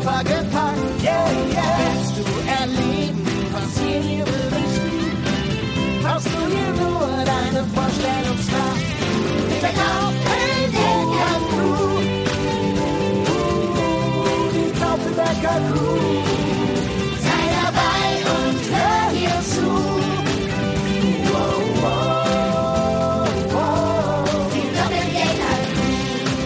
Koffer gepackt, yeah, yeah. Willst du erleben, was hier beschrieben? Brauchst du hier nur deine Vorstellungskraft? Mit der Doppeldecker-Crew, die Doppeldecker-Crew. Sei dabei und hör hier zu. Wow, wow, wow. Die Doppeldecker-Crew.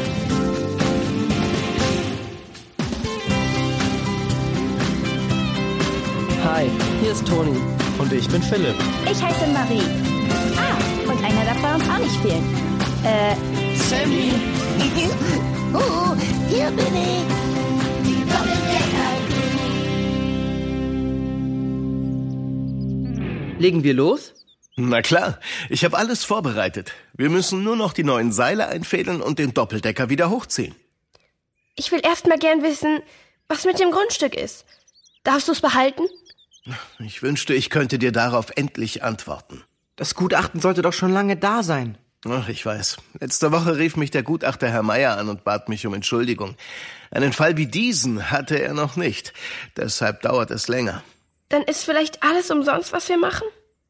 Hi, hier ist Toni. Und ich bin Philipp. Ich heiße Marie. Und einer darf bei uns auch nicht fehlen. Sammy. Oh, hier bin ich. Die Doppeldecker. Legen wir los? Na klar, ich habe alles vorbereitet. Wir müssen nur noch die neuen Seile einfädeln und den Doppeldecker wieder hochziehen. Ich will erst mal gern wissen, was mit dem Grundstück ist. Darfst du es behalten? Ich wünschte, ich könnte dir darauf endlich antworten. Das Gutachten sollte doch schon lange da sein. Ach, ich weiß. Letzte Woche rief mich der Gutachter Herr Meier an und bat mich um Entschuldigung. Einen Fall wie diesen hatte er noch nicht. Deshalb dauert es länger. Dann ist vielleicht alles umsonst, was wir machen?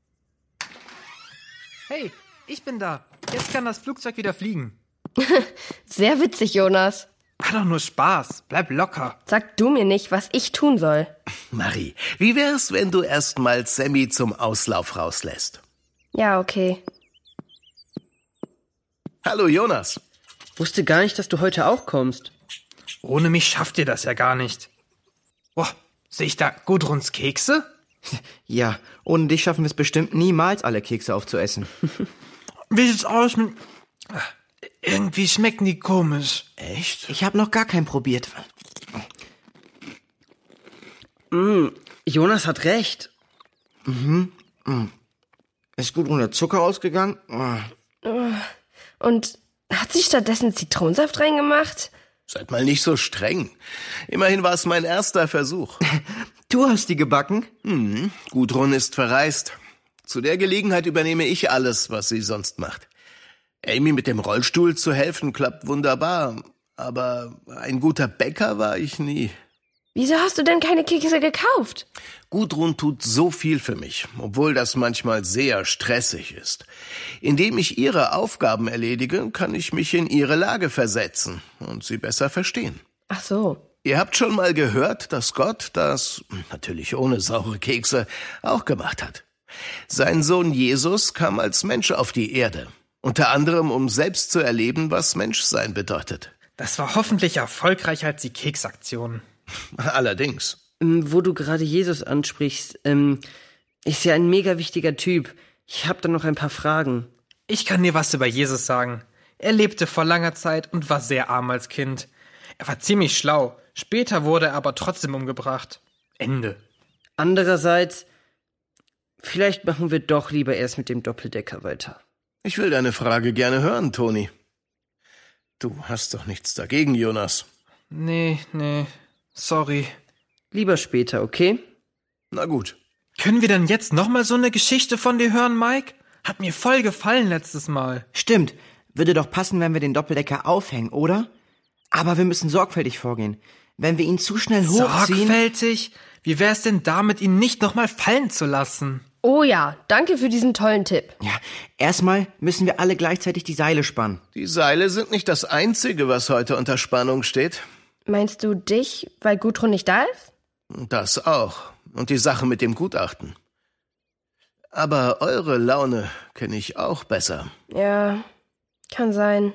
Hey, ich bin da. Jetzt kann das Flugzeug wieder fliegen. Sehr witzig, Jonas. War doch nur Spaß. Bleib locker. Sag du mir nicht, was ich tun soll. Marie, wie wär's, wenn du erst mal Sammy zum Auslauf rauslässt? Ja, okay. Hallo, Jonas. Wusste gar nicht, dass du heute auch kommst. Ohne mich schafft ihr das ja gar nicht. Boah, sehe ich da Gudruns Kekse? Ja, ohne dich schaffen wir es bestimmt niemals, alle Kekse aufzuessen. Wie sieht's aus mit... Irgendwie schmecken die komisch. Echt? Ich habe noch gar keinen probiert. Jonas hat recht. Ist gut ohne Zucker ausgegangen? Und hat sie stattdessen Zitronensaft reingemacht? Seid mal nicht so streng. Immerhin war es mein erster Versuch. Du hast die gebacken? Gudrun ist verreist. Zu der Gelegenheit übernehme ich alles, was sie sonst macht. Amy mit dem Rollstuhl zu helfen, klappt wunderbar. Aber ein guter Bäcker war ich nie. Wieso hast du denn keine Kekse gekauft? Gudrun tut so viel für mich, obwohl das manchmal sehr stressig ist. Indem ich ihre Aufgaben erledige, kann ich mich in ihre Lage versetzen und sie besser verstehen. Ach so. Ihr habt schon mal gehört, dass Gott das, natürlich ohne saure Kekse, auch gemacht hat. Sein Sohn Jesus kam als Mensch auf die Erde. Unter anderem, um selbst zu erleben, was Menschsein bedeutet. Das war hoffentlich erfolgreicher als die Keksaktion. Allerdings. Wo du gerade Jesus ansprichst, ist ja ein mega wichtiger Typ. Ich habe da noch ein paar Fragen. Ich kann dir was über Jesus sagen. Er lebte vor langer Zeit und war sehr arm als Kind. Er war ziemlich schlau. Später wurde er aber trotzdem umgebracht. Ende. Andererseits, vielleicht machen wir doch lieber erst mit dem Doppeldecker weiter. Ich will deine Frage gerne hören, Toni. Du hast doch nichts dagegen, Jonas. Nee, sorry. Lieber später, okay? Na gut. Können wir denn jetzt nochmal so eine Geschichte von dir hören, Mike? Hat mir voll gefallen letztes Mal. Stimmt. Würde doch passen, wenn wir den Doppeldecker aufhängen, oder? Aber wir müssen sorgfältig vorgehen. Wenn wir ihn zu schnell hochziehen... Sorgfältig? Wie wär's denn damit, ihn nicht nochmal fallen zu lassen? Oh ja, danke für diesen tollen Tipp. Ja, erstmal müssen wir alle gleichzeitig die Seile spannen. Die Seile sind nicht das Einzige, was heute unter Spannung steht. Meinst du dich, weil Gudrun nicht da ist? Das auch. Und die Sache mit dem Gutachten. Aber eure Laune kenne ich auch besser. Ja, kann sein.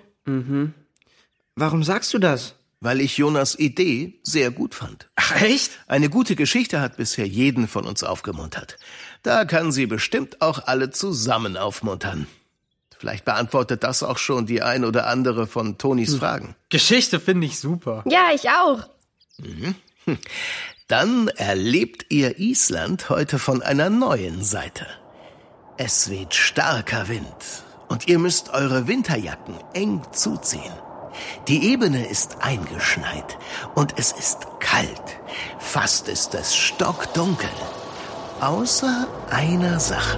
Warum sagst du das? Weil ich Jonas' Idee sehr gut fand. Ach, echt? Eine gute Geschichte hat bisher jeden von uns aufgemuntert. Da kann sie bestimmt auch alle zusammen aufmuntern. Vielleicht beantwortet das auch schon die ein oder andere von Tonis Fragen. Geschichte finde ich super. Ja, ich auch. Dann erlebt ihr Island heute von einer neuen Seite. Es weht starker Wind und ihr müsst eure Winterjacken eng zuziehen. Die Ebene ist eingeschneit und es ist kalt. Fast ist es stockdunkel. Außer einer Sache.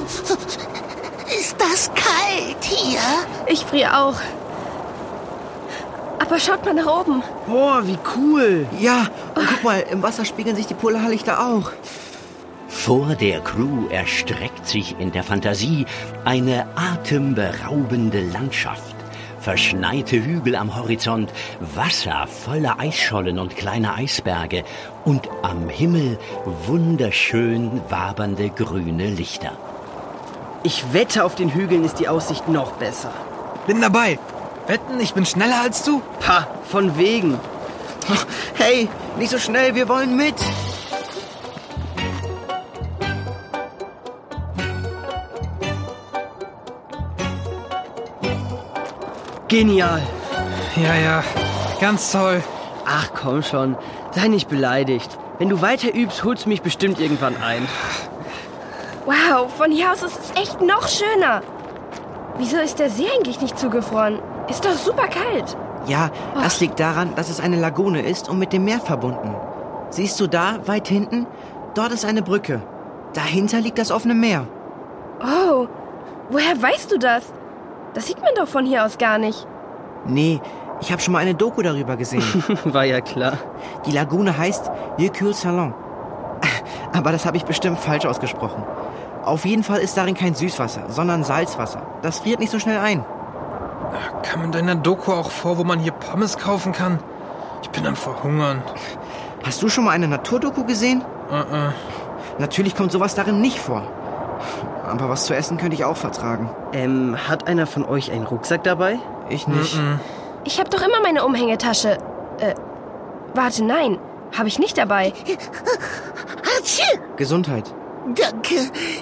Ist das kalt hier? Ich friere auch. Aber schaut mal nach oben. Boah, wie cool. Ja, und guck mal, im Wasser spiegeln sich die Polarlichter auch. Vor der Crew erstreckt sich in der Fantasie eine atemberaubende Landschaft. Verschneite Hügel am Horizont, Wasser voller Eisschollen und kleiner Eisberge und am Himmel wunderschön wabernde grüne Lichter. Ich wette, auf den Hügeln ist die Aussicht noch besser. Bin dabei. Wetten, ich bin schneller als du? Pah, von wegen. Hey, nicht so schnell, wir wollen mit. Genial. Ja, ganz toll. Ach komm schon, sei nicht beleidigt. Wenn du weiter übst, holst du mich bestimmt irgendwann ein. Wow, von hier aus ist es echt noch schöner. Wieso ist der See eigentlich nicht zugefroren? Ist doch super kalt. Ja, das liegt daran, dass es eine Lagune ist und mit dem Meer verbunden. Siehst du da, weit hinten? Dort ist eine Brücke. Dahinter liegt das offene Meer. Oh, woher weißt du das? Das sieht man doch von hier aus gar nicht. Nee, ich habe schon mal eine Doku darüber gesehen. War ja klar. Die Lagune heißt Vieux-Cul-Salon. Aber das habe ich bestimmt falsch ausgesprochen. Auf jeden Fall ist darin kein Süßwasser, sondern Salzwasser. Das friert nicht so schnell ein. Kam in deiner Doku auch vor, wo man hier Pommes kaufen kann? Ich bin am Verhungern. Hast du schon mal eine Naturdoku gesehen? Natürlich kommt sowas darin nicht vor. Aber was zu essen könnte ich auch vertragen. Hat einer von euch einen Rucksack dabei? Ich nicht. Ich habe doch immer meine Umhängetasche. Warte, nein, habe ich nicht dabei. Gesundheit. Danke.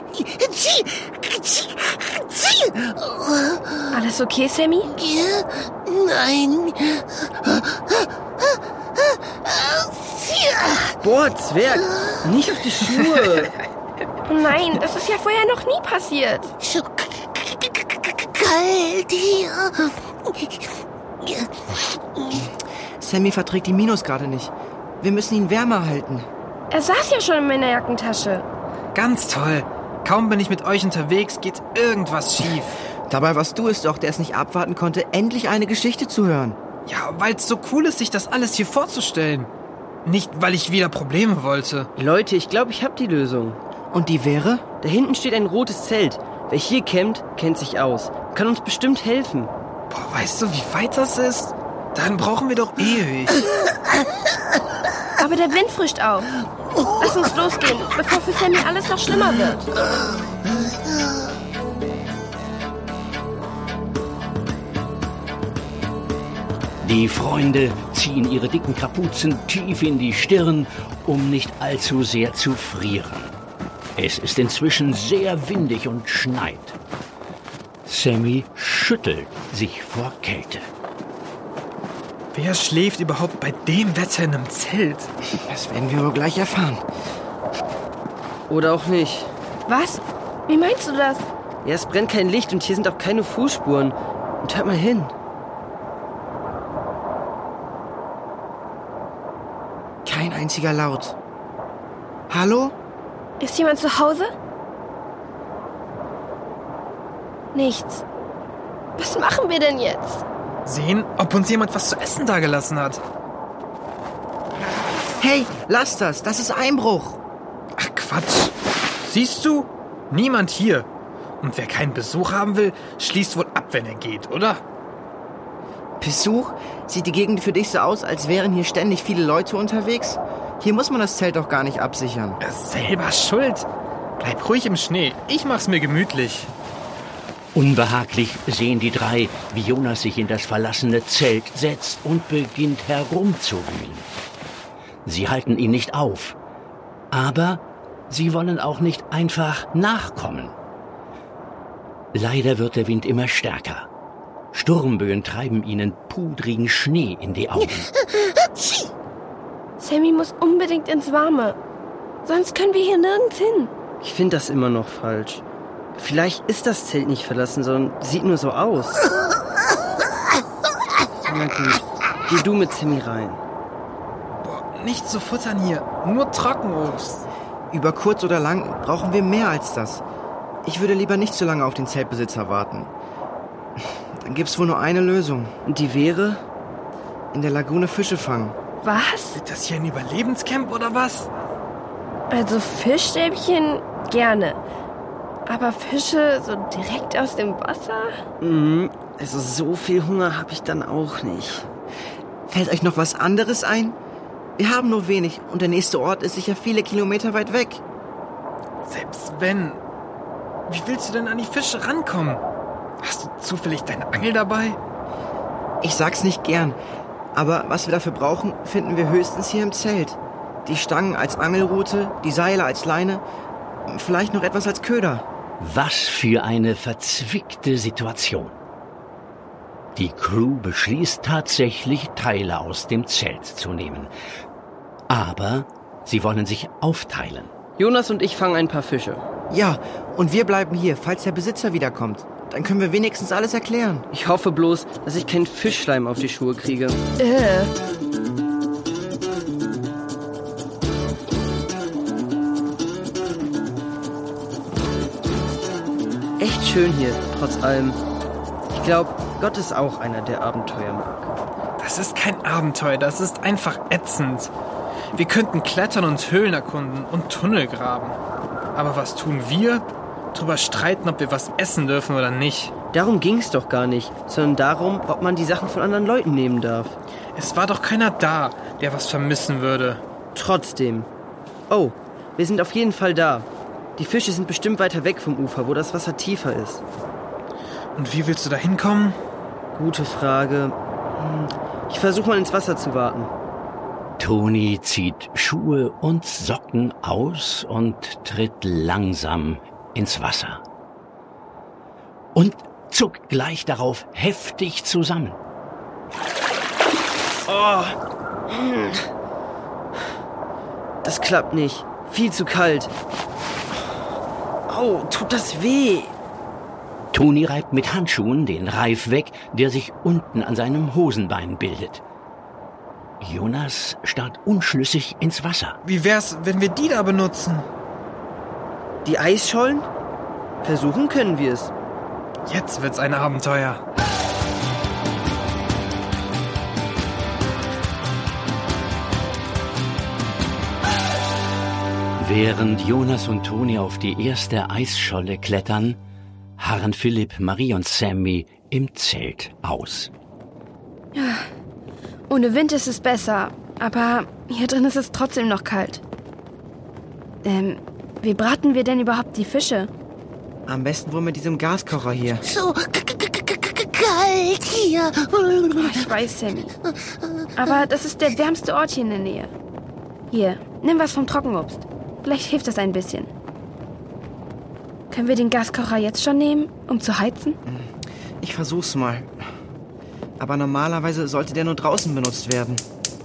Alles okay, Sammy? Nein. Boah, Zwerg, nicht auf die Schuhe. Nein, das ist ja vorher noch nie passiert. So kalt hier. Sammy verträgt die Minusgrade nicht. Wir müssen ihn wärmer halten. Er saß ja schon in meiner Jackentasche. Ganz toll. Kaum bin ich mit euch unterwegs, geht irgendwas schief. Dabei warst du es doch, der es nicht abwarten konnte, endlich eine Geschichte zu hören. Ja, weil es so cool ist, sich das alles hier vorzustellen. Nicht, weil ich wieder Probleme wollte. Leute, ich glaube, ich habe die Lösung. Und die wäre? Da hinten steht ein rotes Zelt. Wer hier campt, kennt sich aus. Kann uns bestimmt helfen. Boah, weißt du, wie weit das ist? Dann brauchen wir doch ewig. Aber der Wind frischt auf. Lass uns losgehen, bevor für Sammy alles noch schlimmer wird. Die Freunde ziehen ihre dicken Kapuzen tief in die Stirn, um nicht allzu sehr zu frieren. Es ist inzwischen sehr windig und schneit. Sammy schüttelt sich vor Kälte. Wer schläft überhaupt bei dem Wetter in einem Zelt? Das werden wir wohl gleich erfahren. Oder auch nicht. Was? Wie meinst du das? Ja, es brennt kein Licht und hier sind auch keine Fußspuren. Und hört mal hin. Kein einziger Laut. Hallo? Ist jemand zu Hause? Nichts. Was machen wir denn jetzt? Sehen, ob uns jemand was zu essen dagelassen hat. Hey, lass das. Das ist Einbruch. Ach Quatsch. Siehst du? Niemand hier. Und wer keinen Besuch haben will, schließt wohl ab, wenn er geht, oder? Besuch? Sieht die Gegend für dich so aus, als wären hier ständig viele Leute unterwegs? Hier muss man das Zelt doch gar nicht absichern. Er ist selber schuld. Bleib ruhig im Schnee. Ich mach's mir gemütlich. Unbehaglich sehen die drei, wie Jonas sich in das verlassene Zelt setzt und beginnt herumzuwühlen. Sie halten ihn nicht auf, aber sie wollen auch nicht einfach nachkommen. Leider wird der Wind immer stärker. Sturmböen treiben ihnen pudrigen Schnee in die Augen. Sammy muss unbedingt ins Warme. Sonst können wir hier nirgends hin. Ich finde das immer noch falsch. Vielleicht ist das Zelt nicht verlassen, sondern sieht nur so aus. Na gut, geh du mit Sammy rein. Boah, nicht zu futtern hier. Nur Trockenobst. Über kurz oder lang brauchen wir mehr als das. Ich würde lieber nicht zu lange auf den Zeltbesitzer warten. Dann gibt's wohl nur eine Lösung. Und die wäre? in der Lagune Fische fangen. Was? Ist das hier ein Überlebenscamp oder was? Also Fischstäbchen gerne. Aber Fische so direkt aus dem Wasser? Also so viel Hunger habe ich dann auch nicht. Fällt euch noch was anderes ein? Wir haben nur wenig und der nächste Ort ist sicher viele Kilometer weit weg. Selbst wenn. Wie willst du denn an die Fische rankommen? Hast du zufällig deine Angel dabei? Ich sag's nicht gern, aber was wir dafür brauchen, finden wir höchstens hier im Zelt. Die Stangen als Angelrute, die Seile als Leine, vielleicht noch etwas als Köder. Was für eine verzwickte Situation. Die Crew beschließt tatsächlich, Teile aus dem Zelt zu nehmen. Aber sie wollen sich aufteilen. Jonas und ich fangen ein paar Fische. Ja, und wir bleiben hier, falls der Besitzer wiederkommt. Dann können wir wenigstens alles erklären. Ich hoffe bloß, dass ich keinen Fischschleim auf die Schuhe kriege. Echt schön hier, trotz allem. Ich glaube, Gott ist auch einer, der Abenteuer mag. Das ist kein Abenteuer, das ist einfach ätzend. Wir könnten klettern und Höhlen erkunden und Tunnel graben. Aber was tun wir? Drüber streiten, ob wir was essen dürfen oder nicht. Darum ging's doch gar nicht, sondern darum, ob man die Sachen von anderen Leuten nehmen darf. Es war doch keiner da, der was vermissen würde. Trotzdem. Oh, wir sind auf jeden Fall da. Die Fische sind bestimmt weiter weg vom Ufer, wo das Wasser tiefer ist. Und wie willst du da hinkommen? Gute Frage. Ich versuche mal ins Wasser zu warten. Toni zieht Schuhe und Socken aus und tritt langsam ins Wasser. Und zuckt gleich darauf heftig zusammen. Das klappt nicht. Viel zu kalt. Au, tut das weh. Toni reibt mit Handschuhen den Reif weg, der sich unten an seinem Hosenbein bildet. Jonas starrt unschlüssig ins Wasser. Wie wär's, wenn wir die da benutzen? Die Eisschollen? Versuchen können wir es. Jetzt wird's ein Abenteuer. Während Jonas und Toni auf die erste Eisscholle klettern, harren Philipp, Marie und Sammy im Zelt aus. Ohne Wind ist es besser, aber hier drin ist es trotzdem noch kalt. Wie braten wir denn überhaupt die Fische? Am besten wohl mit diesem Gaskocher hier. So kalt hier. Ich weiß, Sammy. Aber das ist der wärmste Ort hier in der Nähe. Hier, nimm was vom Trockenobst. Vielleicht hilft das ein bisschen. Können wir den Gaskocher jetzt schon nehmen, um zu heizen? Ich versuch's mal. Aber normalerweise sollte der nur draußen benutzt werden.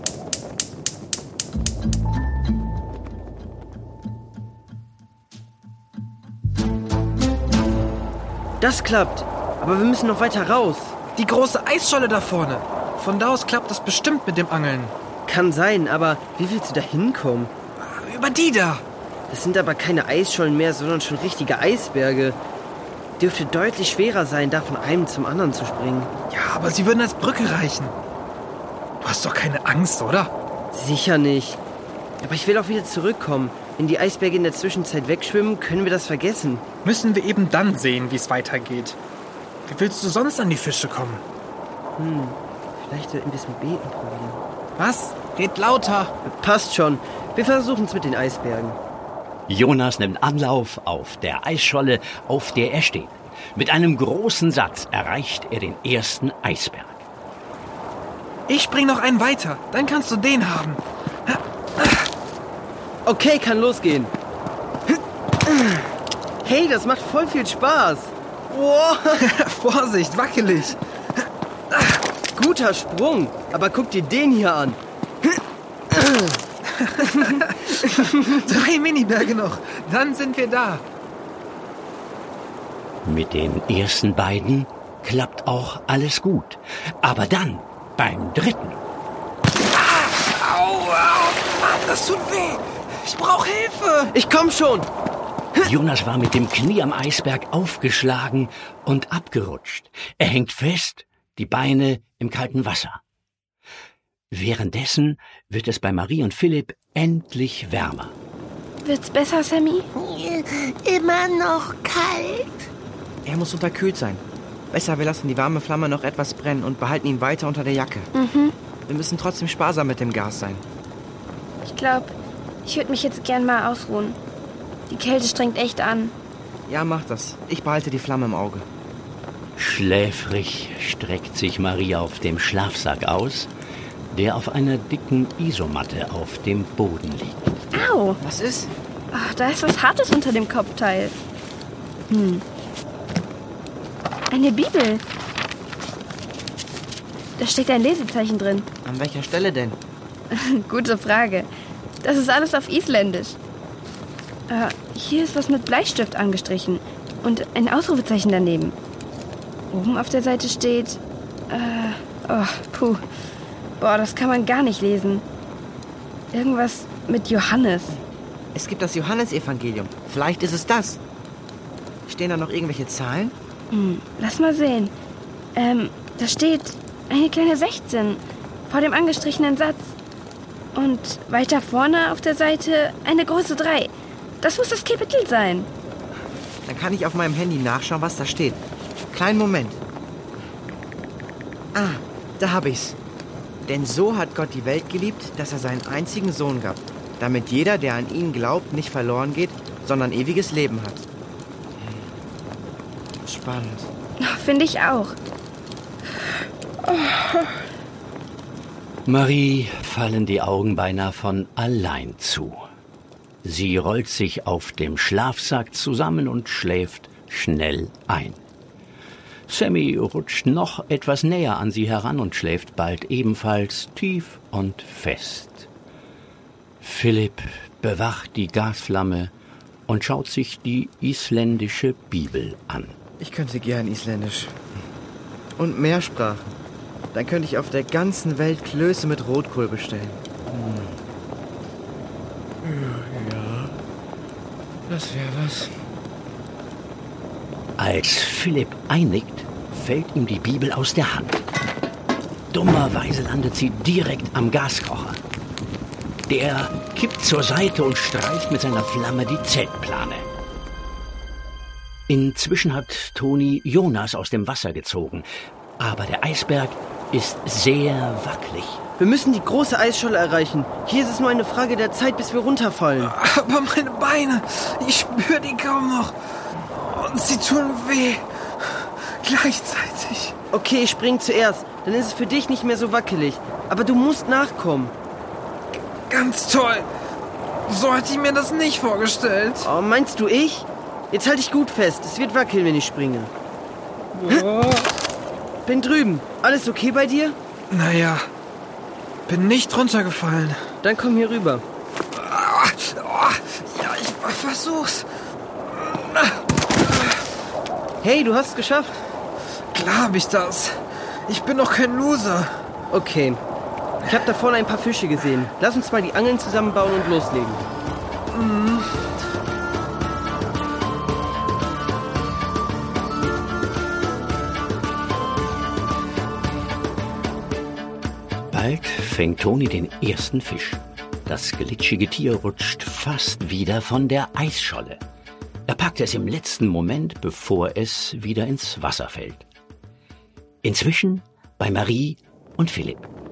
Das klappt. Aber wir müssen noch weiter raus. Die große Eisscholle da vorne. Von da aus klappt das bestimmt mit dem Angeln. Kann sein, aber wie willst du da hinkommen? Über die da. Das sind aber keine Eisschollen mehr, sondern schon richtige Eisberge. Dürfte deutlich schwerer sein, da von einem zum anderen zu springen. Ja, aber sie würden als Brücke reichen. Du hast doch keine Angst, oder? Sicher nicht. Aber ich will auch wieder zurückkommen. Wenn die Eisberge in der Zwischenzeit wegschwimmen, können wir das vergessen. Müssen wir eben dann sehen, wie es weitergeht. Wie willst du sonst an die Fische kommen? Vielleicht sollten wir es mit Beten probieren. Was? Red lauter. Passt schon. Wir versuchen es mit den Eisbergen. Jonas nimmt Anlauf auf der Eisscholle, auf der er steht. Mit einem großen Satz erreicht er den ersten Eisberg. Ich spring noch einen weiter, dann kannst du den haben. Okay, kann losgehen. Hey, das macht voll viel Spaß. Wow. Vorsicht, wackelig. Guter Sprung. Aber guck dir den hier an. 3 Miniberge noch, dann sind wir da. Mit den ersten beiden klappt auch alles gut. Aber dann, beim dritten. Au, Mann, das tut weh. Ich brauche Hilfe. Ich komm schon. Jonas war mit dem Knie am Eisberg aufgeschlagen und abgerutscht. Er hängt fest, die Beine im kalten Wasser. Währenddessen wird es bei Marie und Philipp endlich wärmer. Wird's besser, Sammy? Immer noch kalt. Er muss unterkühlt sein. Besser, wir lassen die warme Flamme noch etwas brennen und behalten ihn weiter unter der Jacke. Wir müssen trotzdem sparsam mit dem Gas sein. Ich glaube, ich würde mich jetzt gern mal ausruhen. Die Kälte strengt echt an. Ja, mach das. Ich behalte die Flamme im Auge. Schläfrig streckt sich Marie auf dem Schlafsack aus, der auf einer dicken Isomatte auf dem Boden liegt. Au! Was ist? Ach, da ist was Hartes unter dem Kopfteil. Eine Bibel. Da steht ein Lesezeichen drin. An welcher Stelle denn? Gute Frage. Das ist alles auf Isländisch. Hier ist was mit Bleistift angestrichen und ein Ausrufezeichen daneben. Oben auf der Seite steht... Boah, das kann man gar nicht lesen. Irgendwas mit Johannes. Es gibt das Johannesevangelium. Vielleicht ist es das. Stehen da noch irgendwelche Zahlen? Lass mal sehen. Da steht eine kleine 16 vor dem angestrichenen Satz. Und weiter vorne auf der Seite eine große 3. Das muss das Kapitel sein. Dann kann ich auf meinem Handy nachschauen, was da steht. Kleinen Moment. Ah, da hab ich's. Denn so hat Gott die Welt geliebt, dass er seinen einzigen Sohn gab, damit jeder, der an ihn glaubt, nicht verloren geht, sondern ewiges Leben hat. Spannend. Finde ich auch. Marie fallen die Augen beinahe von allein zu. Sie rollt sich auf dem Schlafsack zusammen und schläft schnell ein. Sammy rutscht noch etwas näher an sie heran und schläft bald ebenfalls tief und fest. Philipp bewacht die Gasflamme und schaut sich die isländische Bibel an. Ich könnte gern Isländisch. Und mehr Sprachen. Dann könnte ich auf der ganzen Welt Klöße mit Rotkohl bestellen. Ja, das wäre was. Als Philipp einnickt, fällt ihm die Bibel aus der Hand. Dummerweise landet sie direkt am Gaskocher. Der kippt zur Seite und streicht mit seiner Flamme die Zeltplane. Inzwischen hat Toni Jonas aus dem Wasser gezogen. Aber der Eisberg ist sehr wackelig. Wir müssen die große Eisscholle erreichen. Hier ist es nur eine Frage der Zeit, bis wir runterfallen. Aber meine Beine, ich spüre die kaum noch. Und sie tun weh. Gleichzeitig. Okay, ich spring zuerst. Dann ist es für dich nicht mehr so wackelig. Aber du musst nachkommen. Ganz toll. So hätte ich mir das nicht vorgestellt. Oh, meinst du ich? Jetzt halt dich gut fest. Es wird wackeln, wenn ich springe. Bin drüben. Alles okay bei dir? Naja, bin nicht runtergefallen. Dann komm hier rüber. Ja, ich versuch's. Hey, du hast es geschafft. Klar hab ich das. Ich bin doch kein Loser. Okay. Ich habe da vorne ein paar Fische gesehen. Lass uns mal die Angeln zusammenbauen und loslegen. Bald fängt Toni den ersten Fisch. Das glitschige Tier rutscht fast wieder von der Eisscholle. Er packt es im letzten Moment, bevor es wieder ins Wasser fällt. Inzwischen bei Marie und Philipp.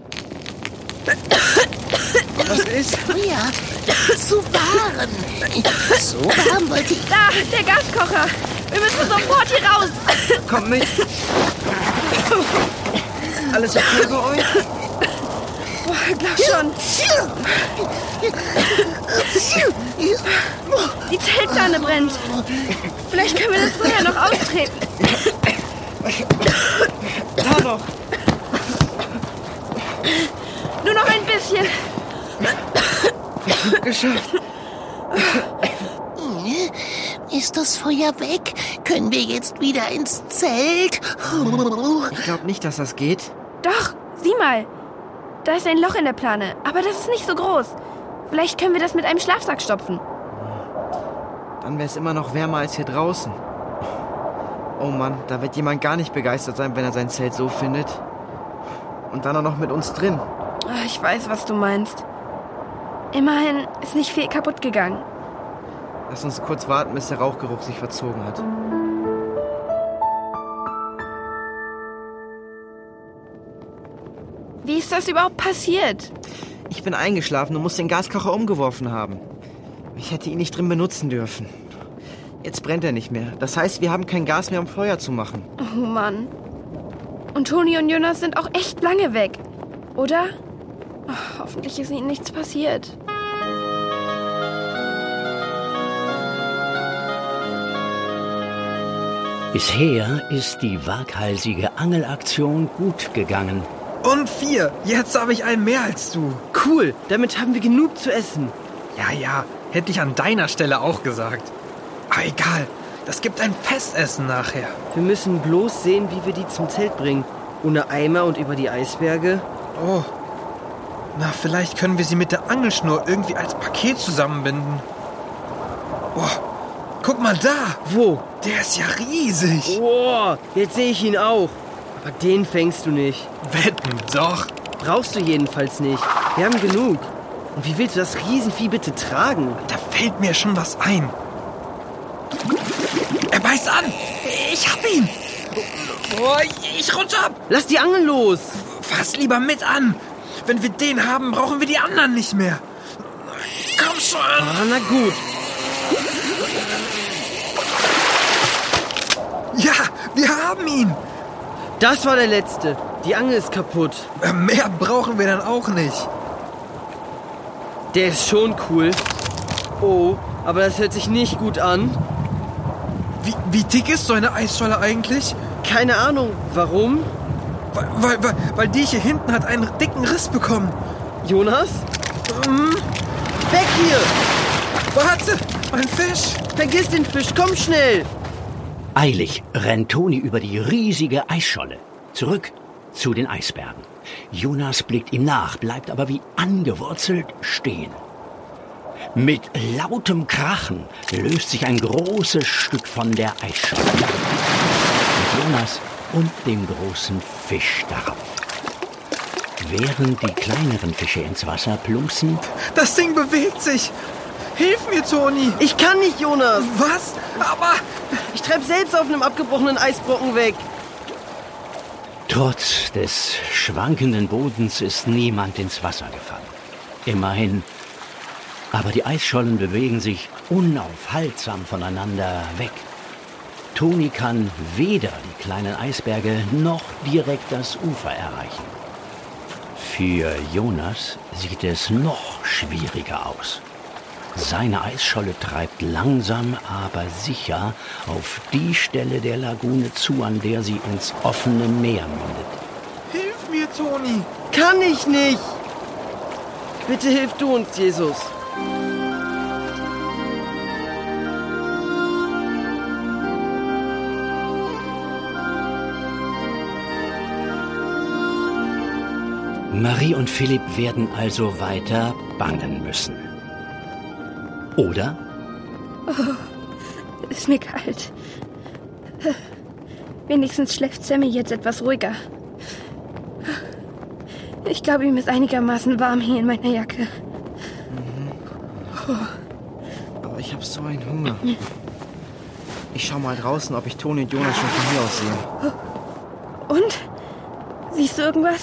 Was ist? Ja, zu warm. So warm wollte ich... Da, der Gaskocher. Wir müssen sofort hier raus. Kommt mit. Alles okay bei euch? Boah, glaub schon. Die Zeltplane brennt. Vielleicht können wir das Feuer noch austreten. Da noch. Nur noch ein bisschen. Geschafft. Ist das Feuer weg? Können wir jetzt wieder ins Zelt? Ich glaube nicht, dass das geht. Doch, sieh mal. Da ist ein Loch in der Plane, aber das ist nicht so groß. Vielleicht können wir das mit einem Schlafsack stopfen. Dann wäre es immer noch wärmer als hier draußen. Oh Mann, da wird jemand gar nicht begeistert sein, wenn er sein Zelt so findet. Und dann auch noch mit uns drin. Ich weiß, was du meinst. Immerhin ist nicht viel kaputt gegangen. Lass uns kurz warten, bis der Rauchgeruch sich verzogen hat. Wie ist das überhaupt passiert? Ich bin eingeschlafen und muss den Gaskocher umgeworfen haben. Ich hätte ihn nicht drin benutzen dürfen. Jetzt brennt er nicht mehr. Das heißt, wir haben kein Gas mehr, um Feuer zu machen. Oh Mann. Und Toni und Jonas sind auch echt lange weg, oder? Oh, hoffentlich ist ihnen nichts passiert. Bisher ist die waghalsige Angelaktion gut gegangen. Und 4. Jetzt habe ich einen mehr als du. Cool, damit haben wir genug zu essen. Ja, hätte ich an deiner Stelle auch gesagt. Aber egal, das gibt ein Festessen nachher. Wir müssen bloß sehen, wie wir die zum Zelt bringen. Ohne Eimer und über die Eisberge. Oh, na, vielleicht können wir sie mit der Angelschnur irgendwie als Paket zusammenbinden. Boah, guck mal da. Wo? Der ist ja riesig. Boah, jetzt sehe ich ihn auch. Aber den fängst du nicht. Wetten doch. Brauchst du jedenfalls nicht. Wir haben genug. Und wie willst du das Riesenvieh bitte tragen? Da fällt mir schon was ein. Er beißt an. Ich hab ihn. Oh, ich rutsche ab. Lass die Angel los. Fass lieber mit an. Wenn wir den haben, brauchen wir die anderen nicht mehr. Komm schon. Ah, na gut. Ja, wir haben ihn. Das war der letzte. Die Angel ist kaputt. Mehr brauchen wir dann auch nicht. Der ist schon cool. Oh, aber das hört sich nicht gut an. Wie dick ist so eine Eisscholle eigentlich? Keine Ahnung. Warum? Weil die hier hinten hat einen dicken Riss bekommen. Jonas? Weg hier! Warte, ein Fisch. Vergiss den Fisch, komm schnell! Eilig rennt Toni über die riesige Eisscholle. Zurück zu den Eisbergen. Jonas blickt ihm nach, bleibt aber wie angewurzelt stehen. Mit lautem Krachen löst sich ein großes Stück von der Eisscholle. Mit Jonas und dem großen Fisch darauf. Während die kleineren Fische ins Wasser plumpsen... Das Ding bewegt sich. Hilf mir, Toni. Ich kann nicht, Jonas. Was? Aber... Ich treib selbst auf einem abgebrochenen Eisbrocken weg. Trotz des schwankenden Bodens ist niemand ins Wasser gefallen. Immerhin. Aber die Eisschollen bewegen sich unaufhaltsam voneinander weg. Toni kann weder die kleinen Eisberge noch direkt das Ufer erreichen. Für Jonas sieht es noch schwieriger aus. Seine Eisscholle treibt langsam, aber sicher auf die Stelle der Lagune zu, an der sie ins offene Meer mündet. Hilf mir, Toni. Kann ich nicht. Bitte hilf du uns, Jesus. Marie und Philipp werden also weiter bangen müssen. Oder? Oh, ist mir kalt. Wenigstens schläft Sammy jetzt etwas ruhiger. Ich glaube, ihm ist einigermaßen warm hier in meiner Jacke. Aber ich habe so einen Hunger. Ich schau mal draußen, ob ich Toni und Jonas schon von hier aus sehe. Und? Siehst du irgendwas?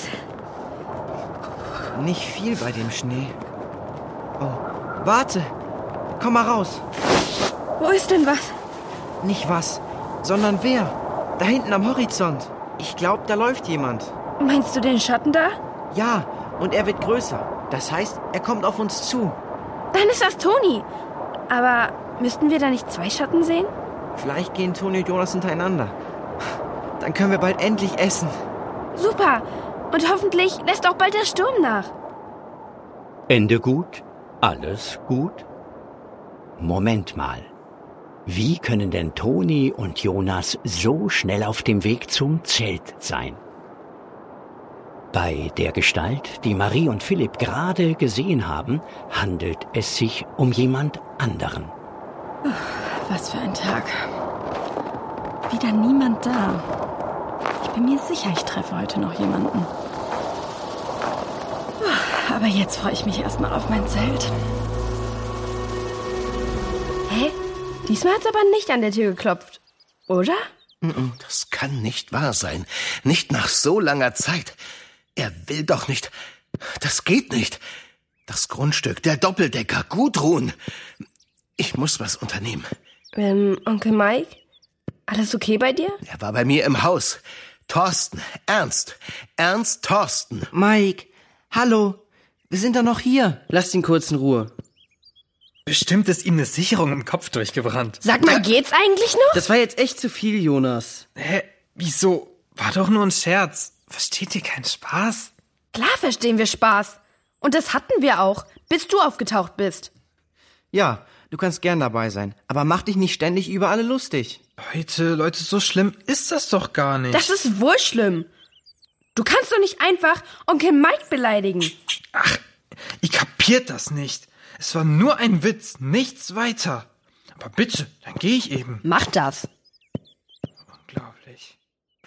Nicht viel bei dem Schnee. Oh, warte! Komm mal raus! Wo ist denn was? Nicht was, sondern wer? Da hinten am Horizont. Ich glaube, da läuft jemand. Meinst du den Schatten da? Ja, und er wird größer. Das heißt, er kommt auf uns zu. Dann ist das Toni. Aber müssten wir da nicht 2 Schatten sehen? Vielleicht gehen Toni und Jonas hintereinander. Dann können wir bald endlich essen. Super. Und hoffentlich lässt auch bald der Sturm nach. Ende gut? Alles gut? Moment mal. Wie können denn Toni und Jonas so schnell auf dem Weg zum Zelt sein? Bei der Gestalt, die Marie und Philipp gerade gesehen haben, handelt es sich um jemand anderen. Was für ein Tag. Wieder niemand da. Ich bin mir sicher, ich treffe heute noch jemanden. Aber jetzt freue ich mich erstmal auf mein Zelt. Hä? Diesmal hat's aber nicht an der Tür geklopft, oder? Das kann nicht wahr sein. Nicht nach so langer Zeit. Er will doch nicht. Das geht nicht. Das Grundstück, der Doppeldecker, Gudrun. Ich muss was unternehmen. Onkel Mike? Alles okay bei dir? Er war bei mir im Haus. Thorsten, Ernst Thorsten. Mike, hallo, wir sind doch noch hier. Lasst ihn kurz in Ruhe. Bestimmt ist ihm eine Sicherung im Kopf durchgebrannt. Sag mal, geht's eigentlich noch? Das war jetzt echt zu viel, Jonas. Hä? Wieso? War doch nur ein Scherz. Versteht ihr keinen Spaß? Klar verstehen wir Spaß. Und das hatten wir auch, bis du aufgetaucht bist. Ja, du kannst gern dabei sein, aber mach dich nicht ständig über alle lustig. Leute, so schlimm ist das doch gar nicht. Das ist wohl schlimm. Du kannst doch nicht einfach Onkel Mike beleidigen. Ach, ihr kapiert das nicht. Es war nur ein Witz, nichts weiter. Aber bitte, dann gehe ich eben. Mach das. Unglaublich.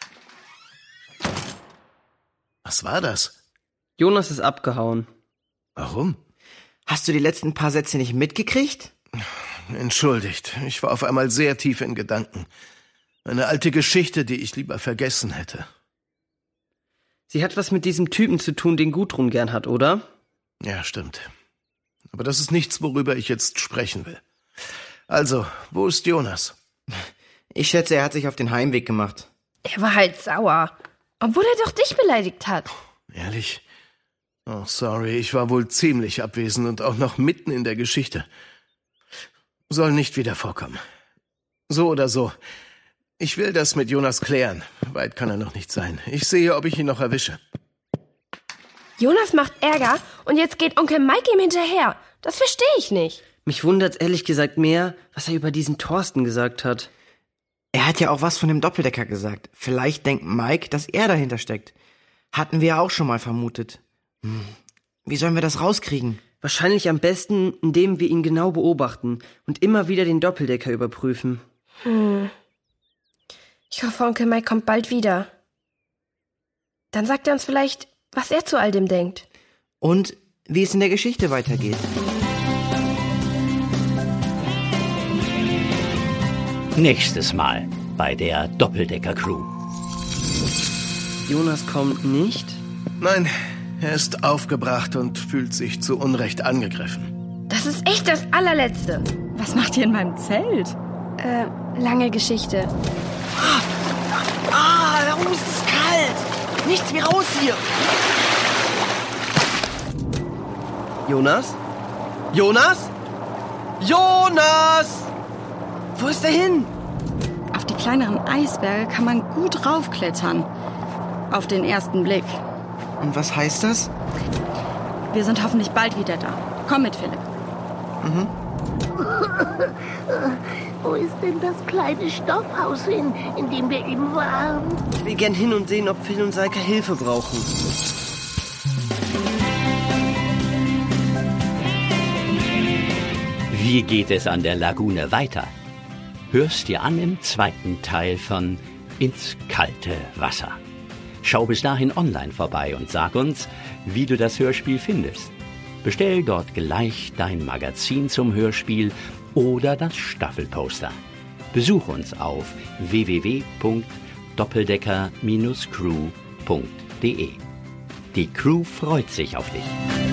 Was war das? Jonas ist abgehauen. Warum? Hast du die letzten paar Sätze nicht mitgekriegt? Entschuldigt, ich war auf einmal sehr tief in Gedanken. Eine alte Geschichte, die ich lieber vergessen hätte. Sie hat was mit diesem Typen zu tun, den Gudrun gern hat, oder? Ja, stimmt. Aber das ist nichts, worüber ich jetzt sprechen will. Also, wo ist Jonas? Ich schätze, er hat sich auf den Heimweg gemacht. Er war halt sauer. Obwohl er doch dich beleidigt hat. Ehrlich? Oh, sorry, ich war wohl ziemlich abwesend und auch noch mitten in der Geschichte. Soll nicht wieder vorkommen. So oder so. Ich will das mit Jonas klären. Weit kann er noch nicht sein. Ich sehe, ob ich ihn noch erwische. Jonas macht Ärger und jetzt geht Onkel Mike ihm hinterher. Das verstehe ich nicht. Mich wundert's ehrlich gesagt mehr, was er über diesen Thorsten gesagt hat. Er hat ja auch was von dem Doppeldecker gesagt. Vielleicht denkt Mike, dass er dahinter steckt. Hatten wir ja auch schon mal vermutet. Wie sollen wir das rauskriegen? Wahrscheinlich am besten, indem wir ihn genau beobachten und immer wieder den Doppeldecker überprüfen. Ich hoffe, Onkel Mike kommt bald wieder. Dann sagt er uns vielleicht, was er zu all dem denkt. Und wie es in der Geschichte weitergeht. Nächstes Mal bei der Doppeldecker-Crew. Jonas kommt nicht? Nein, er ist aufgebracht und fühlt sich zu Unrecht angegriffen. Das ist echt das allerletzte. Was macht ihr in meinem Zelt? Lange Geschichte. Da oben ist es kalt. Nichts wie raus hier. Jonas? Jonas? Jonas! Wo ist er hin? Auf die kleineren Eisberge kann man gut raufklettern. Auf den ersten Blick. Und was heißt das? Wir sind hoffentlich bald wieder da. Komm mit, Philipp. Wo ist denn das kleine Stoffhaus hin, in dem wir eben waren? Ich will gern hin und sehen, ob Phil und Saika Hilfe brauchen. Wie geht es an der Lagune weiter? Hörst dir an im zweiten Teil von Ins kalte Wasser. Schau bis dahin online vorbei und sag uns, wie du das Hörspiel findest. Bestell dort gleich dein Magazin zum Hörspiel oder das Staffelposter. Besuch uns auf www.doppeldecker-crew.de. Die Crew freut sich auf dich.